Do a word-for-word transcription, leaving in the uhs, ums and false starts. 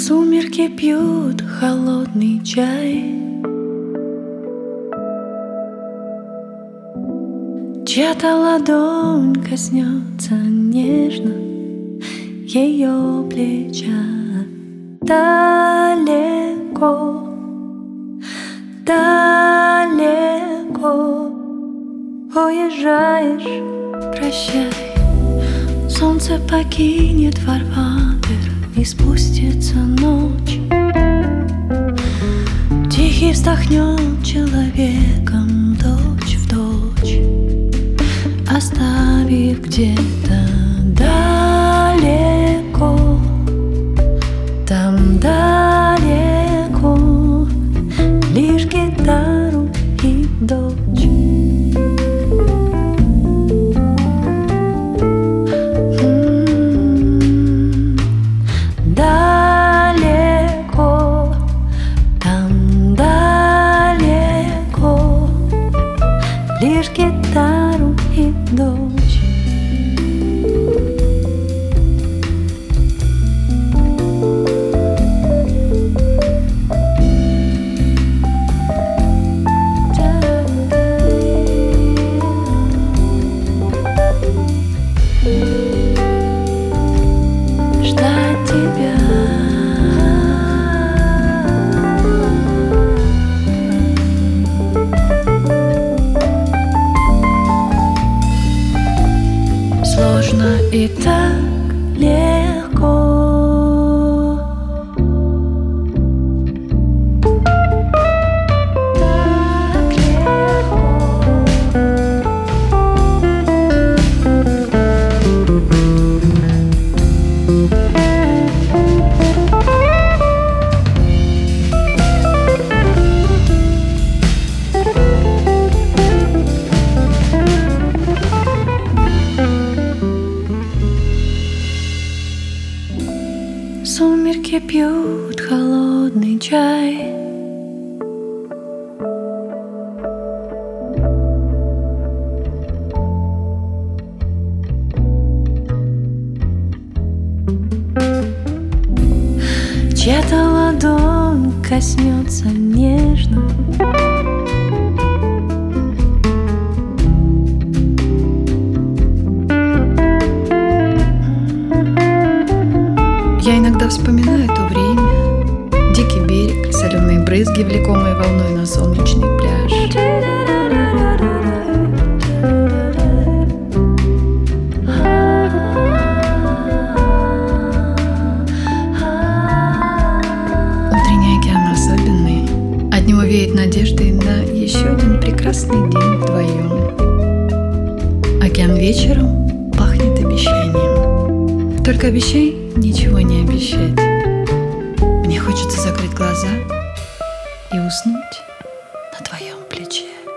Сумерки пьют холодный чай, чья-то ладонь коснется нежно ее плеча. Далеко, далеко уезжаешь, прощай. Солнце покинет фарватер, и спустится ночь. Тихий вздохнет человеком точь в точь, оставив где-то далеко, там далеко лишь гитару и дочь. Лишь гитару и дочь. Ждать тебя. Сложно и так легко. Так легко. Сумерки пьют холодный чай, чья-то ладонь коснется нежно. Я иногда вспоминаю то время, дикий берег, соленые брызги, влекомые волной на солнечный пляж. Утренний океан особенный, от него веет надеждой на еще один прекрасный день вдвоем. Океан вечером пахнет обещанием. Только обещай ничего не обещать. Мне хочется закрыть глаза и уснуть на твоем плече.